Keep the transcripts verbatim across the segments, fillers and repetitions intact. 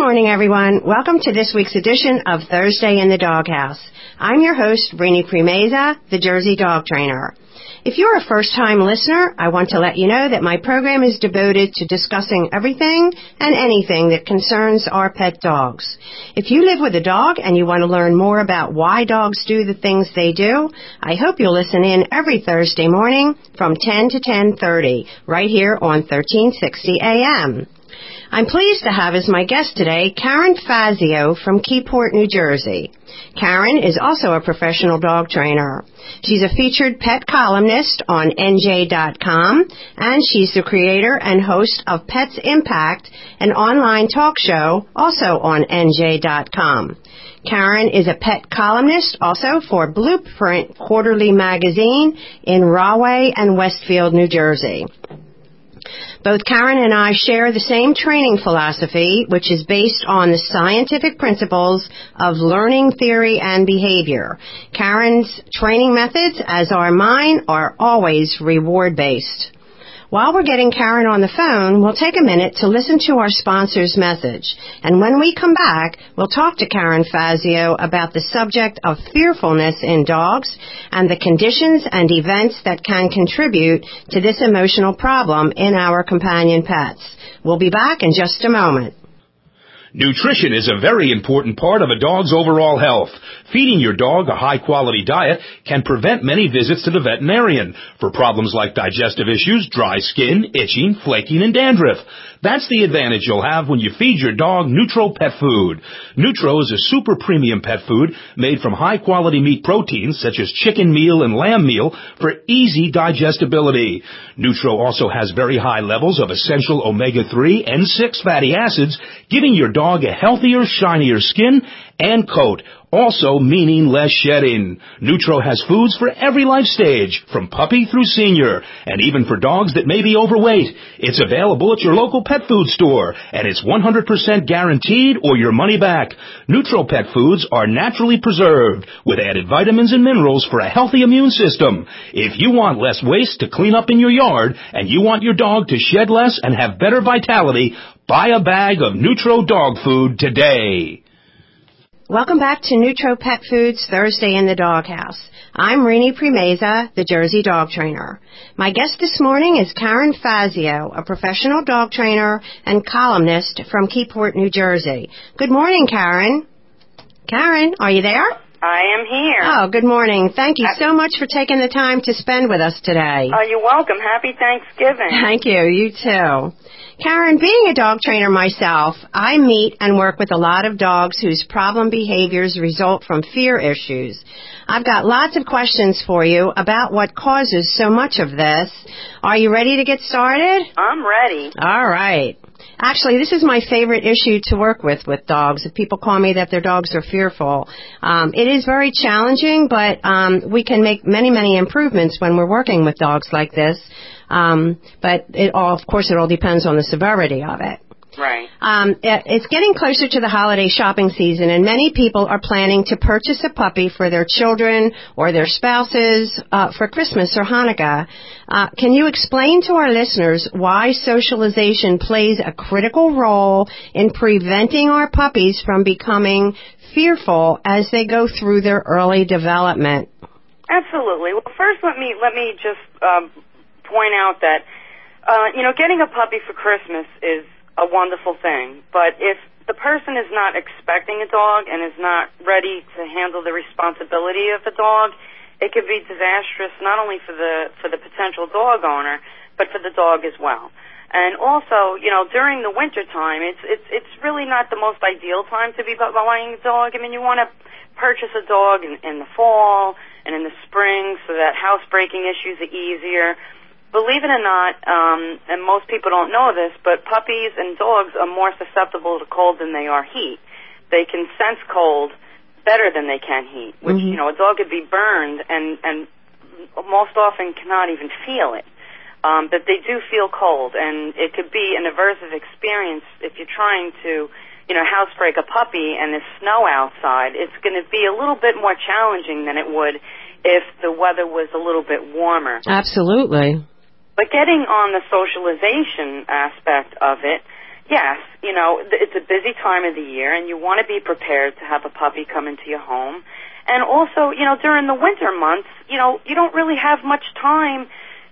morning, everyone. Welcome to this week's edition of Thursday in the Doghouse. I'm your host, Rini Primeza, the Jersey Dog Trainer. If you're a first-time listener, I want to let you know that my program is devoted to discussing everything and anything that concerns our pet dogs. If you live with a dog and you want to learn more about why dogs do the things they do, I hope you'll listen in every Thursday morning from ten to ten thirty, right here on thirteen sixty A M. I'm pleased to have as my guest today Karen Fazio from Keyport, New Jersey. Karen is also a professional dog trainer. She's a featured pet columnist on N J dot com, and she's the creator and host of Pets Impact, an online talk show also on N J dot com. Karen is a pet columnist also for Blueprint Quarterly magazine in Rahway and Westfield, New Jersey. Both Karen and I share the same training philosophy, which is based on the scientific principles of learning theory and behavior. Karen's training methods, as are mine, are always reward-based. While we're getting Karen on the phone, we'll take a minute to listen to our sponsor's message. And when we come back, we'll talk to Karen Fazio about the subject of fearfulness in dogs and the conditions and events that can contribute to this emotional problem in our companion pets. We'll be back in just a moment. Nutrition is a very important part of a dog's overall health. Feeding your dog a high-quality diet can prevent many visits to the veterinarian for problems like digestive issues, dry skin, itching, flaking, and dandruff. That's the advantage you'll have when you feed your dog Nutro Pet Food. Nutro is a super premium pet food made from high-quality meat proteins such as chicken meal and lamb meal for easy digestibility. Nutro also has very high levels of essential omega three and six fatty acids, giving your dog a healthier, shinier skin and coat, also meaning less shedding. Nutro has foods for every life stage, from puppy through senior, and even for dogs that may be overweight. It's available at your local pet food store, and it's one hundred percent guaranteed or your money back. Nutro Pet Foods are naturally preserved with added vitamins and minerals for a healthy immune system. If you want less waste to clean up in your yard, and you want your dog to shed less and have better vitality, buy a bag of Nutro dog food today. Welcome back to Nutro Pet Foods Thursday in the Doghouse. I'm Rini Primeza, the Jersey Dog Trainer. My guest this morning is Karen Fazio, a professional dog trainer and columnist from Keyport, New Jersey. Good morning, Karen. Karen, are you there? I am here. Oh, good morning. Thank you so much for taking the time to spend with us today. Oh, you're welcome. Happy Thanksgiving. Thank you. You too. Karen, being a dog trainer myself, I meet and work with a lot of dogs whose problem behaviors result from fear issues. I've got lots of questions for you about what causes so much of this. Are you ready to get started? I'm ready. All right. Actually, this is my favorite issue to work with with dogs. If people call me that their dogs are fearful, um, it is very challenging, but um, we can make many, many improvements when we're working with dogs like this. Um, but it all, of course, it all depends on the severity of it. Right. Um, it, it's getting closer to the holiday shopping season, and many people are planning to purchase a puppy for their children or their spouses uh, for Christmas or Hanukkah. Uh, can you explain to our listeners why socialization plays a critical role in preventing our puppies from becoming fearful as they go through their early development? Absolutely. Well, first, let me let me just um, point out that uh, you know, getting a puppy for Christmas is a wonderful thing, but if the person is not expecting a dog and is not ready to handle the responsibility of a dog, it could be disastrous not only for the for the potential dog owner, but for the dog as well. And also, you know, during the winter time, it's it's it's really not the most ideal time to be buying a dog. I mean, you want to purchase a dog in, in the fall and in the spring so that housebreaking issues are easier. Believe it or not, um, and most people don't know this, but puppies and dogs are more susceptible to cold than they are heat. They can sense cold better than they can heat, which, mm-hmm. you know, a dog could be burned and, and most often cannot even feel it. Um, but they do feel cold, and it could be an aversive experience if you're trying to, you know, housebreak a puppy and there's snow outside. It's going to be a little bit more challenging than it would if the weather was a little bit warmer. Absolutely. But getting on the socialization aspect of it, yes, you know, it's a busy time of the year, and you want to be prepared to have a puppy come into your home. And also, you know, during the winter months, you know, you don't really have much time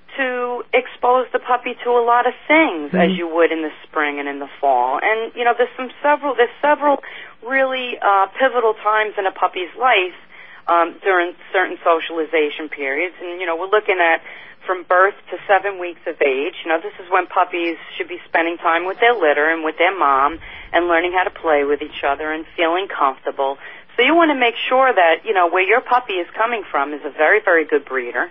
to expose the puppy to a lot of things mm-hmm. as you would in the spring and in the fall. And, you know, there's some several, there's several really uh, pivotal times in a puppy's life um, during certain socialization periods. And, you know, we're looking at from birth to seven weeks of age. You know, this is when puppies should be spending time with their litter and with their mom and learning how to play with each other and feeling comfortable. So you want to make sure that, you know, where your puppy is coming from is a very, very good breeder.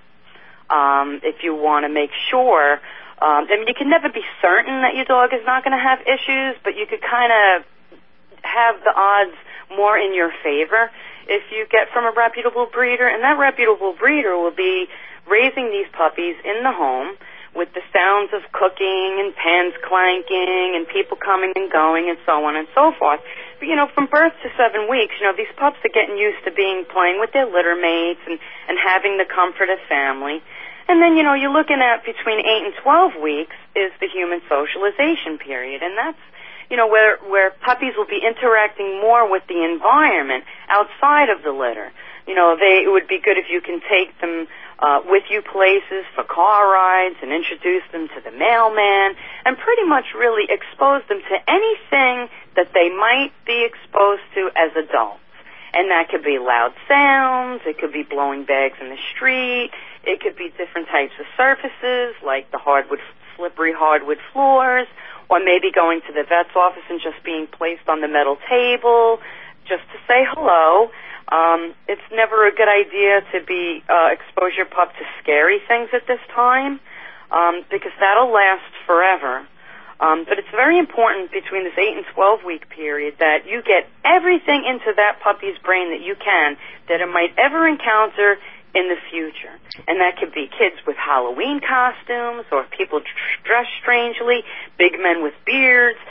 Um, if you want to make sure, um, I mean, you can never be certain that your dog is not going to have issues, but you could kind of have the odds more in your favor if you get from a reputable breeder, and that reputable breeder will be raising these puppies in the home with the sounds of cooking and pans clanking and people coming and going and so on and so forth. But, you know, from birth to seven weeks, you know, these pups are getting used to being, playing with their litter mates and, and having the comfort of family. And then, you know, you're looking at between eight and twelve weeks is the human socialization period. And that's, you know, where, where puppies will be interacting more with the environment outside of the litter. You know, they, it would be good if you can take them uh, with you places for car rides and introduce them to the mailman and pretty much really expose them to anything that they might be exposed to as adults. And that could be loud sounds, it could be blowing bags in the street, it could be different types of surfaces like the hardwood, slippery hardwood floors, or maybe going to the vet's office and just being placed on the metal table just to say hello. Um, it's never a good idea to be uh, expose your pup to scary things at this time um, because that'll last forever. Um, but it's very important between this eight and twelve week period that you get everything into that puppy's brain that you can that it might ever encounter in the future. And that could be kids with Halloween costumes or people dressed strangely, big men with beards,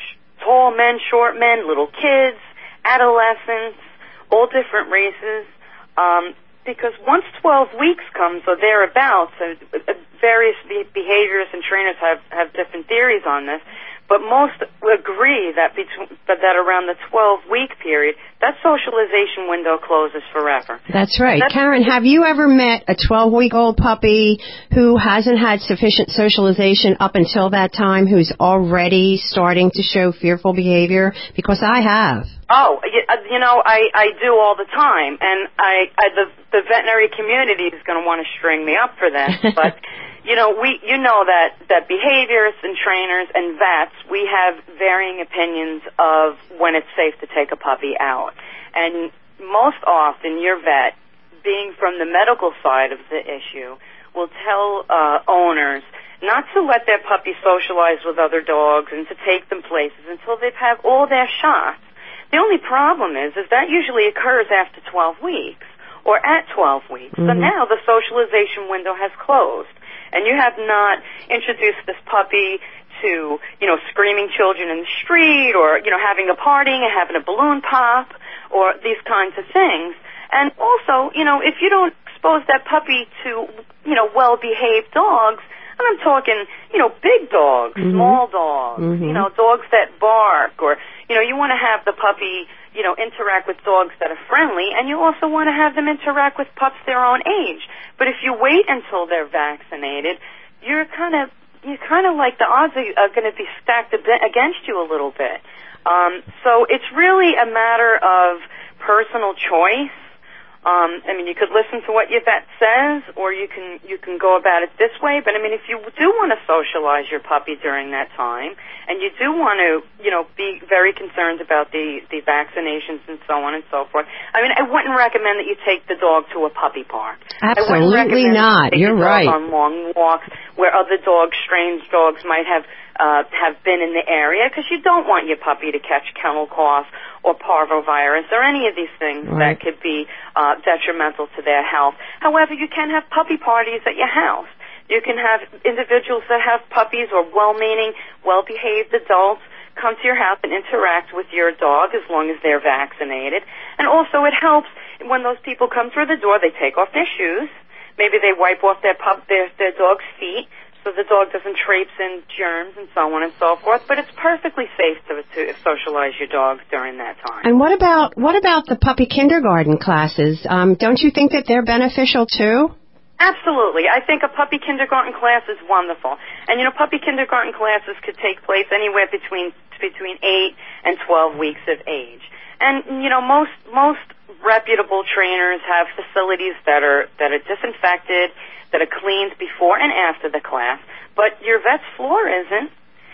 tall men, short men, little kids, adolescents, all different races. Um, because once twelve weeks comes or thereabouts, uh, various behaviors and trainers have, have different theories on this, but most agree that between, but that around the twelve-week period, that socialization window closes forever. That's right. That's, Karen, have you ever met a twelve-week-old puppy who hasn't had sufficient socialization up until that time, who's already starting to show fearful behavior? Because I have. Oh, you know, I, I do all the time, and I, I the, the veterinary community is going to want to string me up for this, but... You know, we, you know that, that behaviorists and trainers and vets, we have varying opinions of when it's safe to take a puppy out. And most often, your vet, being from the medical side of the issue, will tell uh, owners not to let their puppy socialize with other dogs and to take them places until they've had all their shots. The only problem is, is that usually occurs after twelve weeks or at twelve weeks. Mm-hmm. So now the socialization window has closed. And you have not introduced this puppy to, you know, screaming children in the street or, you know, having a party and having a balloon pop or these kinds of things. And also, you know, if you don't expose that puppy to, you know, well-behaved dogs, and I'm talking, you know, big dogs, mm-hmm. small dogs, mm-hmm. you know, dogs that bark or, you know, you want to have the puppy, you know, interact with dogs that are friendly, and you also want to have them interact with pups their own age. But if you wait until they're vaccinated, you're kind of, you're kind of like the odds are, are going to be stacked against you a little bit. Um, so it's really a matter of personal choice. Um, I mean, you could listen to what your vet says, or you can you can go about it this way. But I mean, if you do want to socialize your puppy during that time, and you do want to, you know, be very concerned about the the vaccinations and so on and so forth. I mean, I wouldn't recommend that you take the dog to a puppy park. Absolutely not. You're right. On long walks where other dogs, strange dogs, might have uh, have been in the area, because you don't want your puppy to catch kennel cough or parvovirus or any of these things right. that could be uh, detrimental to their health. However, you can have puppy parties at your house. You can have individuals that have puppies or well-meaning, well-behaved adults come to your house and interact with your dog as long as they're vaccinated. And also it helps when those people come through the door, they take off their shoes. Maybe they wipe off their pup, their, their dog's feet so the dog doesn't traipse in germs and so on and so forth. But it's perfectly safe to, to socialize your dog during that time. And what about what about the puppy kindergarten classes? Um, don't you think that they're beneficial too? Absolutely. I think a puppy kindergarten class is wonderful. And, you know, puppy kindergarten classes could take place anywhere between between eight and twelve weeks of age. And, you know, most most reputable trainers have facilities that are that are disinfected, that are cleaned before and after the class, but your vet's floor isn't.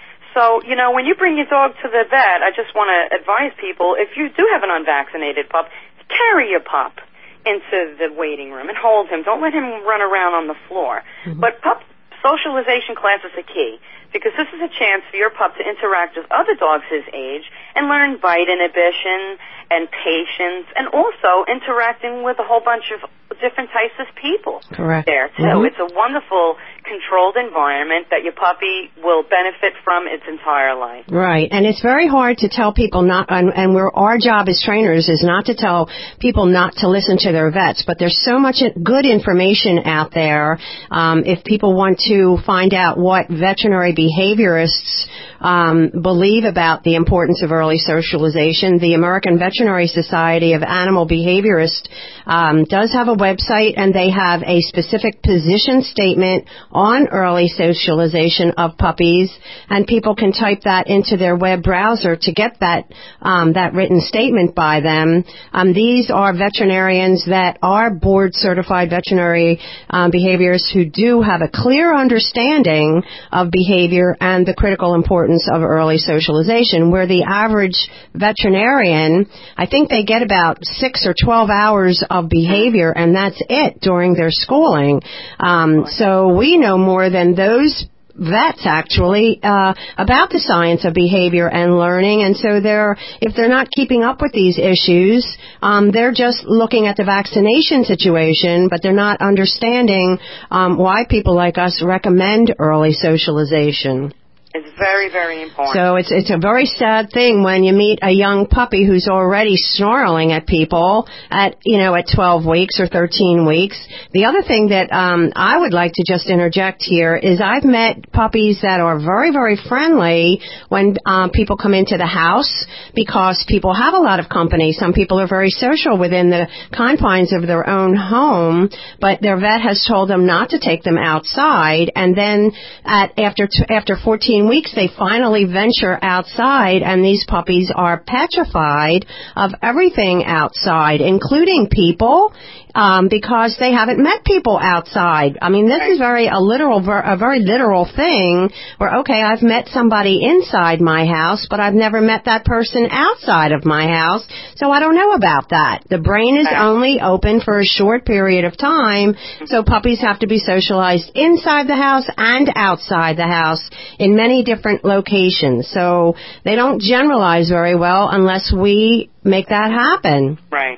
So, you know, when you bring your dog to the vet, I just want to advise people, if you do have an unvaccinated pup, carry your pup into the waiting room and hold him. Don't let him run around on the floor. Mm-hmm. But pup socialization classes are key, because this is a chance for your pup to interact with other dogs his age and learn bite inhibition and patience, and also interacting with a whole bunch of different types of people. Correct. There, too. Mm-hmm. It's a wonderful, controlled environment that your puppy will benefit from its entire life. Right. And it's very hard to tell people not, and, and we're, our job as trainers is not to tell people not to listen to their vets, but there's so much good information out there. Um, if people want to find out what veterinary behaviorists um, believe about the importance of early socialization, the American Veterinary Society of Animal Behaviorists um, does have a website, and they have a specific position statement on early socialization of puppies, and people can type that into their web browser to get that um, that written statement by them. Um, these are veterinarians that are board-certified veterinary um, behaviorists who do have a clear understanding of behavior and the critical importance of early socialization, where the average veterinarian, I think they get about six or twelve hours of behavior, and that's it during their schooling. Um, so we know more than those vets actually uh, about the science of behavior and learning, and so they're if they're not keeping up with these issues, um, they're just looking at the vaccination situation, but they're not understanding um, why people like us recommend early socialization. It's very, very important. So it's it's a very sad thing when you meet a young puppy who's already snarling at people at, you know, at twelve weeks or thirteen weeks. The other thing that um, I would like to just interject here is I've met puppies that are very, very friendly when um, people come into the house, because people have a lot of company. Some people are very social within the confines of their own home, but their vet has told them not to take them outside. And then at after t- after fourteen weeks, they finally venture outside, and these puppies are petrified of everything outside, including people, um, because they haven't met people outside. I mean, this is very a literal, a very literal thing where, okay, I've met somebody inside my house, but I've never met that person outside of my house, so I don't know about that. The brain is only open for a short period of time, so puppies have to be socialized inside the house and outside the house in many different locations. So they don't generalize very well unless we make that happen. Right.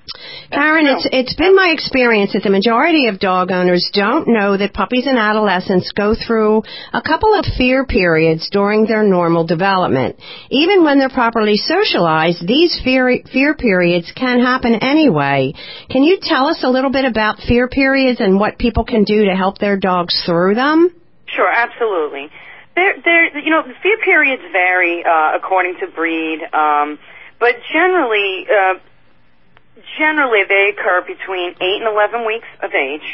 Karen, it's it's been my experience that the majority of dog owners don't know that puppies and adolescents go through a couple of fear periods during their normal development. Even when they're properly socialized, these fear fear periods can happen anyway. Can you tell us a little bit about fear periods and what people can do to help their dogs through them? Sure, absolutely. There, there, you know, fear periods vary uh, according to breed, um, but generally. Uh, Generally, they occur between eight and eleven weeks of age,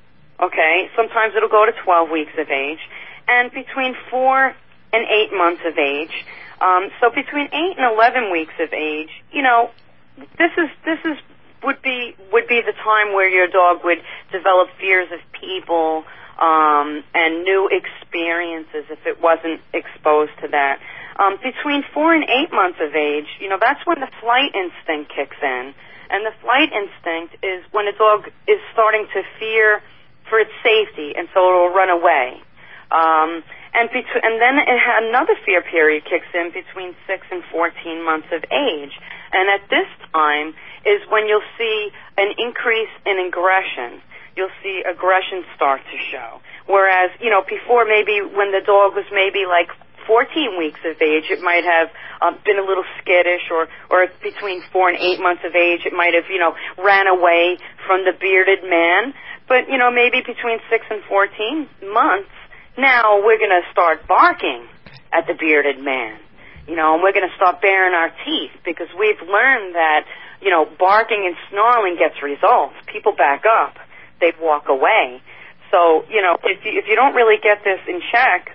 okay? Sometimes it'll go to twelve weeks of age, and between four and eight months of age. Um, so between eight and eleven weeks of age, you know, this is, this is, would be, would be the time where your dog would develop fears of people, um, and new experiences if it wasn't exposed to that. Um, between four and eight months of age, you know, that's when the flight instinct kicks in. And the flight instinct is when a dog is starting to fear for its safety, and so it will run away. Um, and, bet- and then it ha- another fear period kicks in between six and fourteen months of age. And at this time is when you'll see an increase in aggression. You'll see aggression start to show. Whereas, you know, before maybe when the dog was maybe like fourteen weeks of age, it might have um, been a little skittish, or, or between four and eight months of age, it might have, you know, ran away from the bearded man. But, you know, maybe between six and fourteen months, now we're going to start barking at the bearded man, you know, and we're going to start baring our teeth because we've learned that, you know, barking and snarling gets results. People back up. They walk away. So, you know, if you, if you don't really get this in check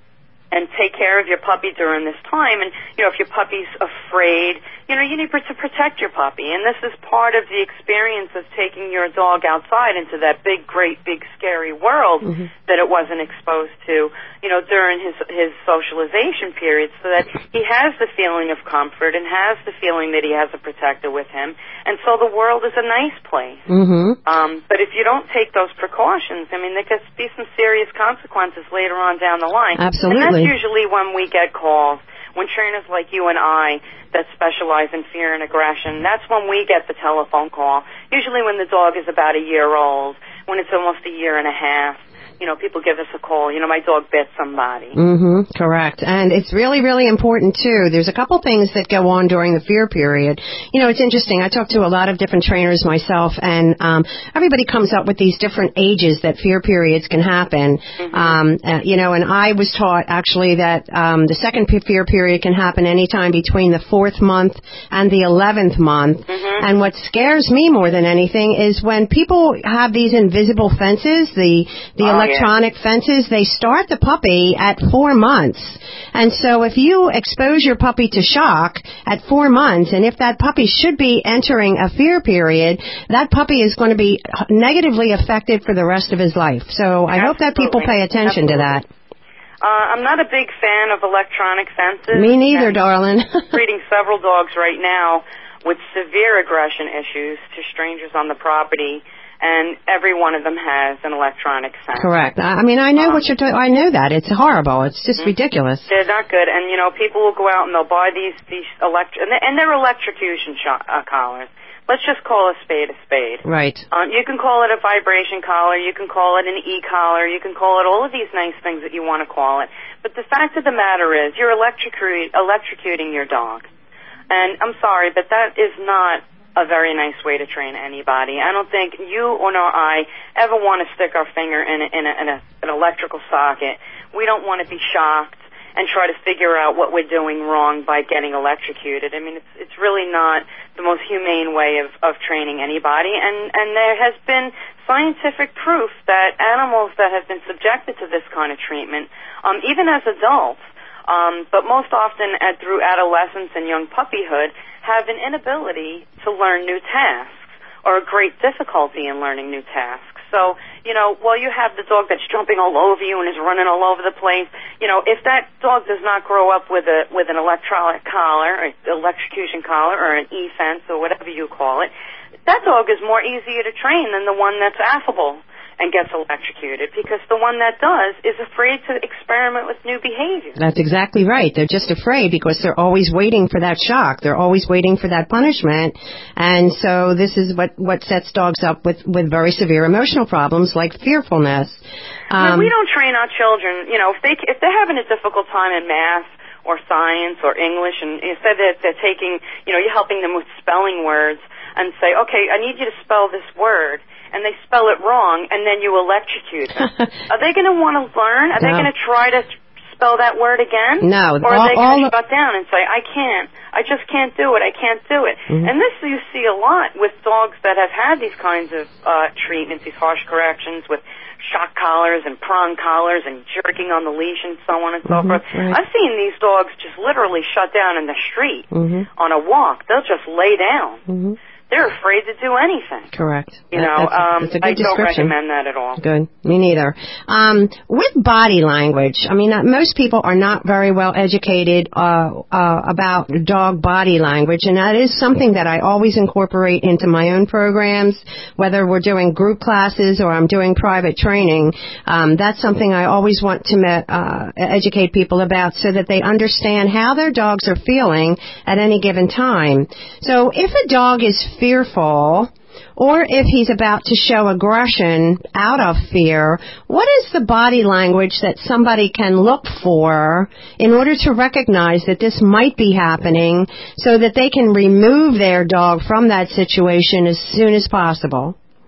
and take care of your puppy during this time, and, you know, if your puppy's afraid, you know, you need to protect your puppy. And this is part of the experience of taking your dog outside into that big, great, big, scary world mm-hmm. that it wasn't exposed to, you know, during his, his socialization period, so that he has the feeling of comfort and has the feeling that he has a protector with him. And so the world is a nice place. Mm-hmm. Um, but if you don't take those precautions, I mean, there could be some serious consequences later on down the line. Absolutely. And that's usually when we get calls, when trainers like you and I that specialize in fear and aggression, that's when we get the telephone call, usually when the dog is about a year old, when it's almost a year and a half. You know, people give us a call, you know, my dog bit somebody. Mm-hmm, correct. And it's really, really important, too. There's a couple things that go on during the fear period. You know, it's interesting. I talk to a lot of different trainers myself, and um, everybody comes up with these different ages that fear periods can happen. Mm-hmm. Um, uh, you know, and I was taught, actually, that um, the second fear period can happen anytime between the fourth month and the eleventh month. Mm-hmm. And what scares me more than anything is when people have these invisible fences, the, the oh, electronic yeah. fences, they start the puppy at four months. And so if you expose your puppy to shock at four months, and if that puppy should be entering a fear period, that puppy is going to be negatively affected for the rest of his life. So I Absolutely. hope that people pay attention Absolutely. to that. Uh, I'm not a big fan of electronic fences. Me neither, darling. Treating several dogs right now with severe aggression issues to strangers on the property, and every one of them has an electronic fence. Correct. I mean, I know um, what you're talking. I know that. It's horrible. It's just mm-hmm. ridiculous. They're not good. And, you know, people will go out and they'll buy these, these electric, and they're, and they're electrocution sh- uh, collars. Let's just call a spade a spade. Right. Um, you can call it a vibration collar. You can call it an e-collar. You can call it all of these nice things that you want to call it. But the fact of the matter is you're electrocu- electrocuting your dog. And I'm sorry, but that is not a very nice way to train anybody. I don't think you or nor I ever want to stick our finger in, a, in, a, in a, an electrical socket. We don't want to be shocked and try to figure out what we're doing wrong by getting electrocuted. I mean, it's it's really not the most humane way of, of training anybody. And, and there has been scientific proof that animals that have been subjected to this kind of treatment, um, even as adults, um, but most often at, through adolescence and young puppyhood, have an inability to learn new tasks or a great difficulty in learning new tasks. So, you know, while you have the dog that's jumping all over you and is running all over the place, you know, if that dog does not grow up with a with an electronic collar, or electrocution collar, or an e-fence, or whatever you call it, that dog is more easier to train than the one that's affable and gets electrocuted, because the one that does is afraid to experiment with new behavior. That's exactly right. They're just afraid because they're always waiting for that shock. They're always waiting for that punishment. And so this is what, what sets dogs up with, with very severe emotional problems like fearfulness. Um, we don't train our children, you know, if, they, if they're having a difficult time in math or science or English, and instead that they're taking, you know, you're helping them with spelling words and say, okay, I need you to spell this word, and they spell it wrong, and then you electrocute them. Are they going to want to learn? Are no. they going to try to spell that word again? No. Or are all, they going to the... shut down and say, I can't. I just can't do it. I can't do it. Mm-hmm. And this you see a lot with dogs that have had these kinds of uh, treatments, these harsh corrections with shock collars and prong collars and jerking on the leash and so on and so mm-hmm, forth. right. I've seen these dogs just literally shut down in the street mm-hmm. on a walk. They'll just lay down. Mm-hmm. They're afraid to do anything. Correct. You that, know, that's, um, that's a good I don't description. recommend that at all. Good. Me neither. Um, with body language, I mean, uh, most people are not very well educated uh, uh, about dog body language, and that is something that I always incorporate into my own programs, whether we're doing group classes or I'm doing private training. Um, that's something I always want to me- uh, educate people about so that they understand how their dogs are feeling at any given time. So if a dog is fearful, or if he's about to show aggression out of fear, what is the body language that somebody can look for in order to recognize that this might be happening so that they can remove their dog from that situation as soon as possible?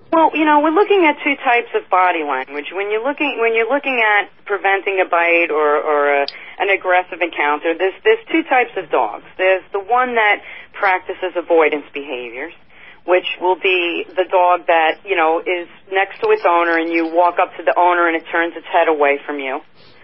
Well, you know, we're looking at two types of body language. When you're looking when you're looking at preventing a bite or, or a, an aggressive encounter, there's there's two types of dogs. There's the one that practices avoidance behaviors, which will be the dog that, you know, is next to its owner and you walk up to the owner and it turns its head away from you,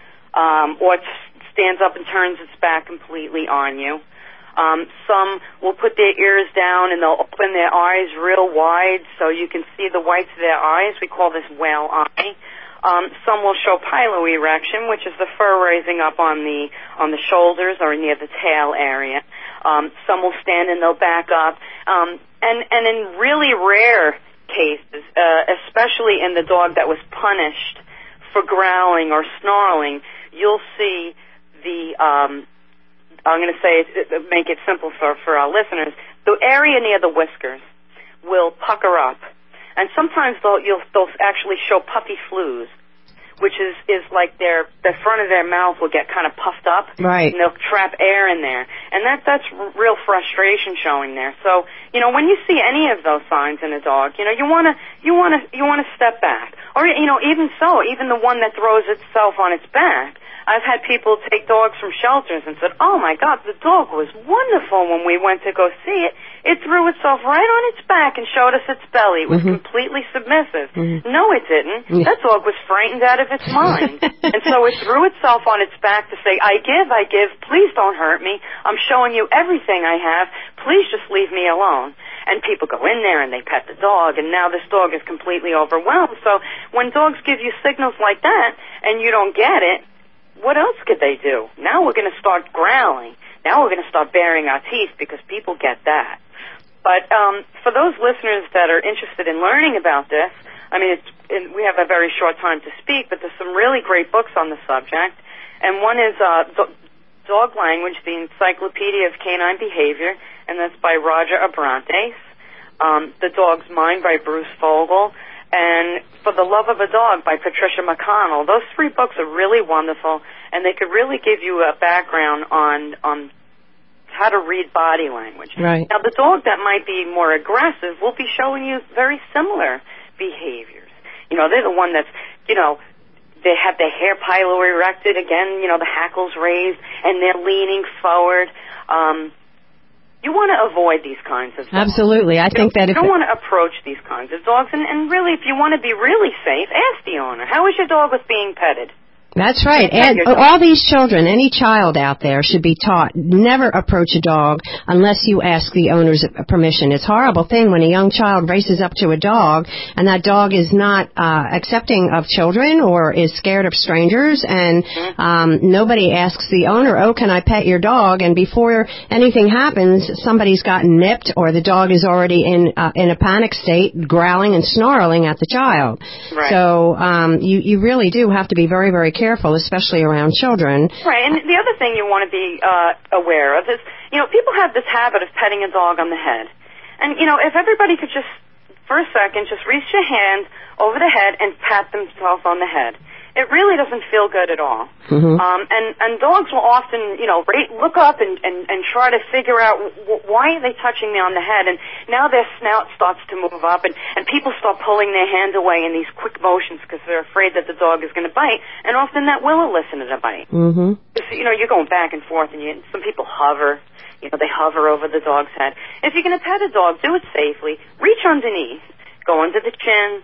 um, or it stands up and turns its back completely on you. Um, some will put their ears down and they'll open their eyes real wide so you can see the whites of their eyes. We call this whale eye. Um, some will show piloerection, which is the fur raising up on the on the shoulders or near the tail area. Um, some will stand and they'll back up. Um, and and in really rare cases, uh, especially in the dog that was punished for growling or snarling, you'll see the um, I'm going to say, make it simple for, for our listeners, the area near the whiskers will pucker up. And sometimes they'll, you'll, they'll actually show puppy flews, which is, is like their, the front of their mouth will get kind of puffed up. Right. And they'll trap air in there. And that, that's real frustration showing there. So, you know, when you see any of those signs in a dog, you know, you want to, you want to, you want to step back. Or, you know, even so, even the one that throws itself on its back, I've had people take dogs from shelters and said, oh, my God, the dog was wonderful when we went to go see it. It threw itself right on its back and showed us its belly. It was mm-hmm. completely submissive. Mm-hmm. No, it didn't. Yeah. That dog was frightened out of its mind. And so it threw itself on its back to say, I give, I give, please don't hurt me. I'm showing you everything I have. Please just leave me alone. And people go in there and they pet the dog, and now this dog is completely overwhelmed. So when dogs give you signals like that and you don't get it, what else could they do? Now we're going to start growling. Now we're going to start baring our teeth because people get that. But um, for those listeners that are interested in learning about this, I mean, it's, it, we have a very short time to speak, but there's some really great books on the subject. And one is uh, Do- Dog Language, the Encyclopedia of Canine Behavior, and that's by Roger Abrantes. Um, the Dog's Mind by Bruce Fogel. And For the Love of a Dog by Patricia McConnell. Those three books are really wonderful, and they could really give you a background on on how to read body language. Right. Now, the dog that might be more aggressive will be showing you very similar behaviors. You know, they're the one that's, you know, they have their hair piloerected, again, you know, the hackles raised, and they're leaning forward. Um You want to avoid these kinds of dogs. Absolutely. I you think that if... You don't want to approach these kinds of dogs. And, and really, if you want to be really safe, ask the owner, how is your dog with being petted? That's right. And all these children, any child out there should be taught, never approach a dog unless you ask the owner's permission. It's a horrible thing when a young child races up to a dog and that dog is not uh, accepting of children or is scared of strangers, and um, nobody asks the owner, oh, can I pet your dog? And before anything happens, somebody's gotten nipped or the dog is already in uh, in a panic state, growling and snarling at the child. Right. So um, you, you really do have to be very, very careful. Careful, especially around children. Right, and the other thing you want to be uh, aware of is, you know, people have this habit of petting a dog on the head. And, you know, if everybody could just, for a second, just reach your hand over the head and pat themselves on the head. It really doesn't feel good at all. Mm-hmm. Um, and, and dogs will often, you know, rate, look up and, and, and try to figure out w- why are they touching me on the head. And now their snout starts to move up, and, and people start pulling their hand away in these quick motions because they're afraid that the dog is going to bite. And often that will elicit a bite. Mm-hmm. You know, you're going back and forth, and you, some people hover. You know, they hover over the dog's head. If you're going to pet a dog, do it safely. Reach underneath. Go under the chin.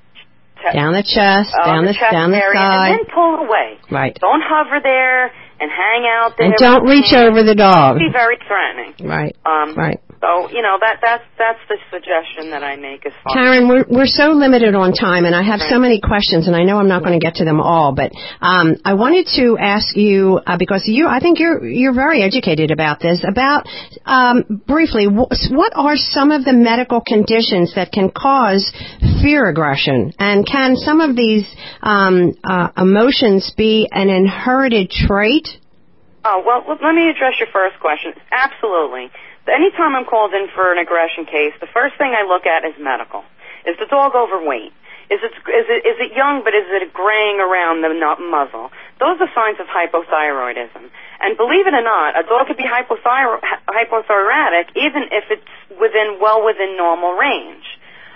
Down the chest, uh, down the, the chest down the area, side. And then pull away. Right. Don't hover there and hang out there. And don't reach over the dog. Be very threatening. Right. Um, right. So, you know, that that's that's the suggestion that I make as far Karen, we're we're so limited on time, and I have right. so many questions, and I know I'm not going to get to them all, but um, I wanted to ask you uh, because you, I think you're you're very educated about this. About um, briefly, what are some of the medical conditions that can cause fear aggression, and can some of these um, uh, emotions be an inherited trait? Oh well, let me address your first question. Absolutely. Anytime I'm called in for an aggression case, the first thing I look at is medical. Is the dog overweight? Is it is it is it young, but is it graying around the muzzle? Those are signs of hypothyroidism. And believe it or not, a dog could be hypothyro- hypothyroidic even if it's within well within normal range.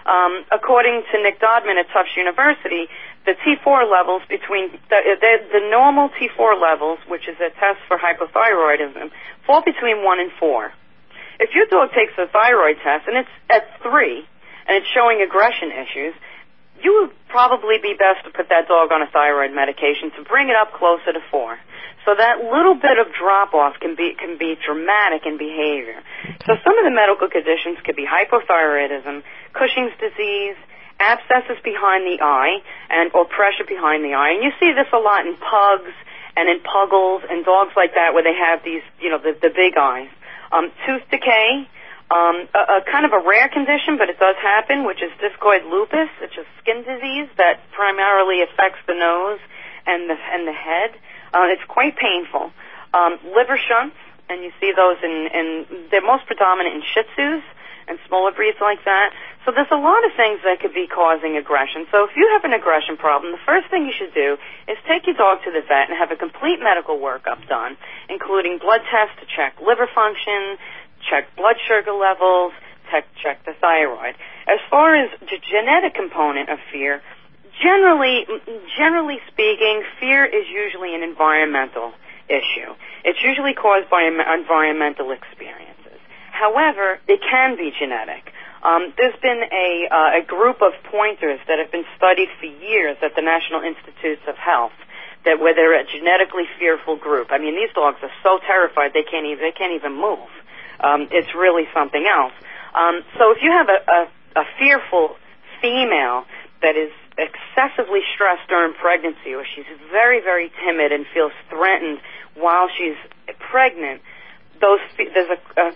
Um, according to Nick Dodman at Tufts University, the T four levels between the, the, the normal T four levels, which is a test for hypothyroidism, fall between one and four. If your dog takes a thyroid test and it's at three and it's showing aggression issues, you would probably be best to put that dog on a thyroid medication to bring it up closer to four. So that little bit of drop-off can be can be dramatic in behavior. So some of the medical conditions could be hypothyroidism, Cushing's disease, abscesses behind the eye, and or pressure behind the eye. And you see this a lot in pugs and in puggles and dogs like that where they have these, you know, the, the big eyes. Um, tooth decay, um, a, a kind of a rare condition, but it does happen, which is discoid lupus, which is skin disease that primarily affects the nose and the and the head. Uh, it's quite painful. Um, liver shunts, and you see those in, in they're most predominant in Shih Tzus and smaller breeds like that. So there's a lot of things that could be causing aggression. So if you have an aggression problem, the first thing you should do is take your dog to the vet and have a complete medical workup done, including blood tests to check liver function, check blood sugar levels, check, check the thyroid. As far as the genetic component of fear, Generally, generally speaking, fear is usually an environmental issue. It's usually caused by environmental experiences. However, it can be genetic. Um, there's been a, uh, a group of pointers that have been studied for years at the National Institutes of Health that where they're a genetically fearful group. I mean, these dogs are so terrified they can't even they can't even move. Um, it's really something else. Um, so if you have a, a, a fearful female that is excessively stressed during pregnancy, or she's very, very timid and feels threatened while she's pregnant, those there's a, a,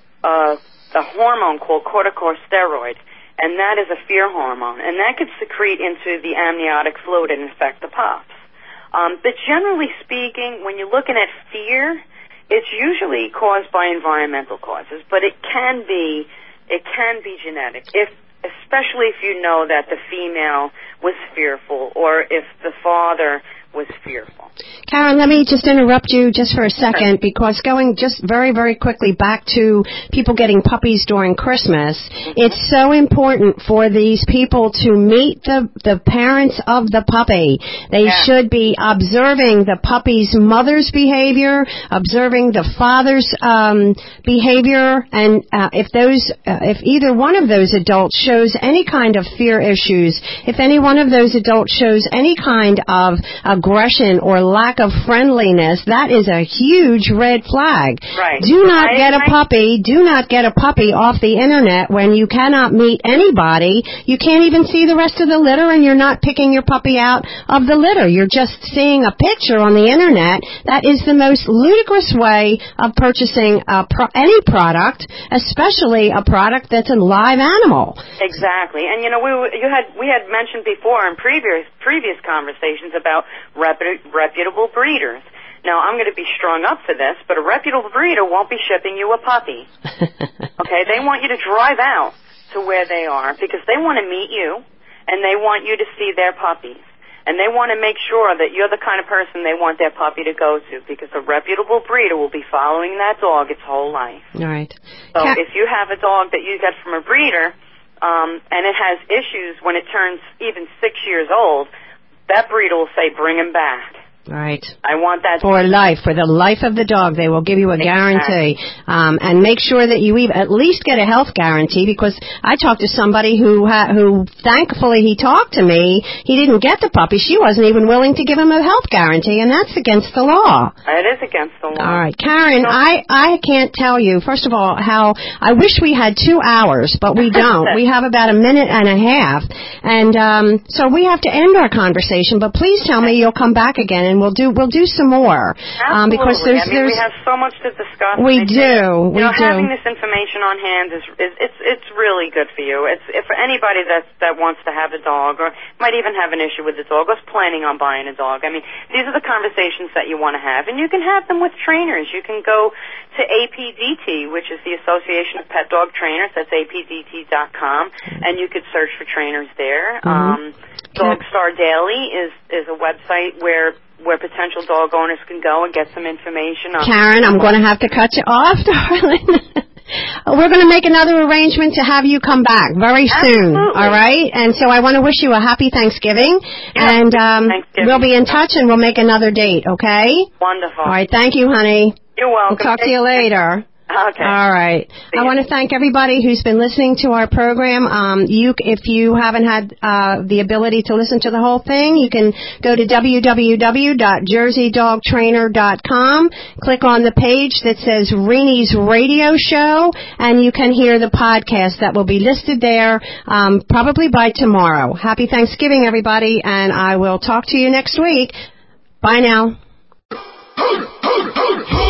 a, a hormone called corticosteroid, and that is a fear hormone, and that could secrete into the amniotic fluid and infect the pups. Um, but generally speaking, when you're looking at fear, it's usually caused by environmental causes, but it can be it can be genetic. If especially if you know that the female was fearful or if the father was fearful. Karen, let me just interrupt you just for a second, because going just very, very quickly back to people getting puppies during Christmas, mm-hmm. It's so important for these people to meet the, the parents of the puppy. They yeah. should be observing the puppy's mother's behavior, observing the father's um, behavior, and uh, if those, uh, if either one of those adults shows any kind of fear issues, if any one of those adults shows any kind of aggression or lack of friendliness, that is a huge red flag. Right. Do not I, get a I, puppy, do not get a puppy off the internet when you cannot meet anybody. You can't even see the rest of the litter, and you're not picking your puppy out of the litter. You're just seeing a picture on the internet. That is the most ludicrous way of purchasing a pro- any product, especially a product that's a live animal. Exactly. And you know, we you had we had mentioned before in previous previous conversations about repu- reputable breeders. Now, I'm going to be strung up for this, but a reputable breeder won't be shipping you a puppy. Okay? They want you to drive out to where they are because they want to meet you, and they want you to see their puppies. And they want to make sure that you're the kind of person they want their puppy to go to, because a reputable breeder will be following that dog its whole life. All right. So Cat- if you have a dog that you get from a breeder, um, and it has issues when it turns even six years old, that breeder will say, bring him back. Right. I want that. For life, for the life of the dog, they will give you a guarantee. Exactly. Um, and make sure that you even, at least get a health guarantee, because I talked to somebody who, ha- who thankfully he talked to me. He didn't get the puppy. She wasn't even willing to give him a health guarantee, and that's against the law. It is against the law. All right. Karen, I, I can't tell you, first of all, how I wish we had two hours, but we don't. We have about a minute and a half. And um, so we have to end our conversation, but please tell me you'll come back again, and we'll do we'll do some more. Absolutely. Um, because there's, I mean, there's, we have so much to discuss. We do. You we know, do. having this information on hand is, is it's it's really good for you. It's if for anybody that that wants to have a dog, or might even have an issue with the dog, or is planning on buying a dog. I mean, these are the conversations that you want to have, and you can have them with trainers. You can go to A P D T, which is the Association of Pet Dog Trainers. That's A P D T dot com, and you could search for trainers there. Mm-hmm. Um, Dogstar Daily is is a website where where potential dog owners can go and get some information on. Karen, I'm going to have to cut you off, darling. we're going to make another arrangement to have you come back very soon. Absolutely. All right? And so I want to wish you a happy Thanksgiving. Yeah, and um, Thanksgiving. We'll be in touch, and we'll make another date, okay? Wonderful. All right. Thank you, honey. You're welcome. We'll talk to you later. Okay. All right. I want to thank everybody who's been listening to our program. Um, you, if you haven't had uh, the ability to listen to the whole thing, you can go to w w w dot jersey dog trainer dot com, click on the page that says Renee's Radio Show, and you can hear the podcast that will be listed there um, probably by tomorrow. Happy Thanksgiving, everybody, and I will talk to you next week. Bye now.